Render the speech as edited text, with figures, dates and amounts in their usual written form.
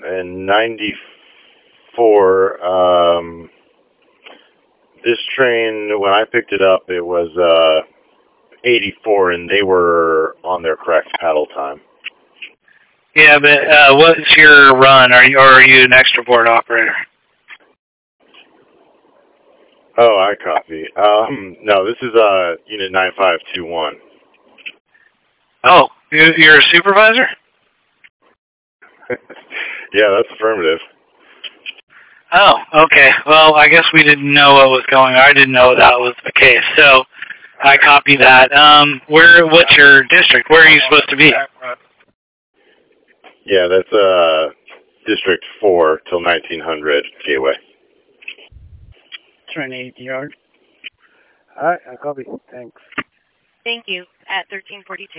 in 94, this train, when I picked it up, it was 84, and they were on their correct paddle time. Yeah, but what's your run? Are you an extra board operator? Oh, I copy. No, this is Unit 9521. Oh, you're a supervisor? Yeah, that's affirmative. Oh, okay. Well, I guess we didn't know what was going on. I didn't know that was the case, so I copy that. What's your district? Where are you supposed to be? Yeah, that's District 4 till 1900 Gateway. Turn 8 yard. Alright, I copy. Thanks. Thank you. At 1342.